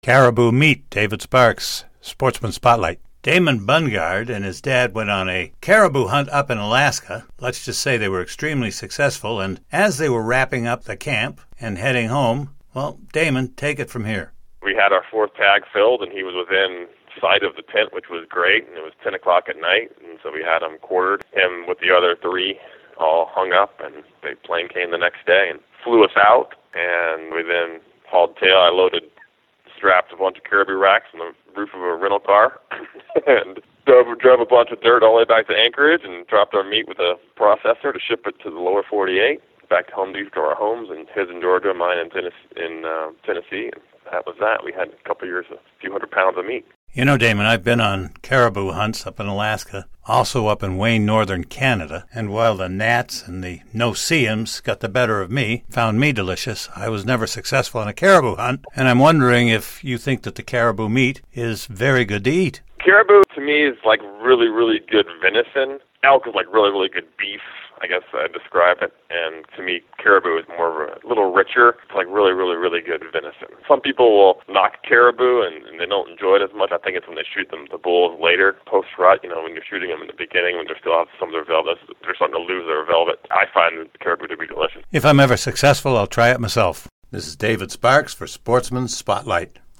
Caribou Meat, David Sparks, Sportsman Spotlight. Damon Bungard and his dad went on a caribou hunt up in Alaska. Let's just say they were extremely successful, and as they were wrapping up the camp and heading home, well, Damon, take it from here. We had our fourth tag filled, and he was within sight of the tent, which was great, and it was 10 o'clock at night, and so we had him quartered. Him with the other three all hung up, and the plane came the next day and flew us out, and we then hauled tail. I strapped a bunch of caribou racks on the roof of a rental car and drove a bunch of dirt all the way back to Anchorage and dropped our meat with a processor to ship it to the lower 48, back to home to our homes, and his in Georgia, mine in Tennessee. And that was that. We had a couple of years, a few hundred pounds of meat. You know, Damon, I've been on caribou hunts up in Alaska, also up in Wayne, northern Canada, and while the gnats and the no-see-ums got the better of me, found me delicious, I was never successful on a caribou hunt, and I'm wondering if you think that the caribou meat is very good to eat. Caribou, to me, is like really, really good venison. Elk is like really, really good beef, I guess I'd describe it. And to me, caribou is more of a little richer. It's like really, really, really good venison. Some people will knock caribou and they don't enjoy it as much. I think it's when they shoot the bulls later, post-rut, when you're shooting them in the beginning, when they still have some of their velvet, they're starting to lose their velvet. I find the caribou to be delicious. If I'm ever successful, I'll try it myself. This is David Sparks for Sportsman Spotlight.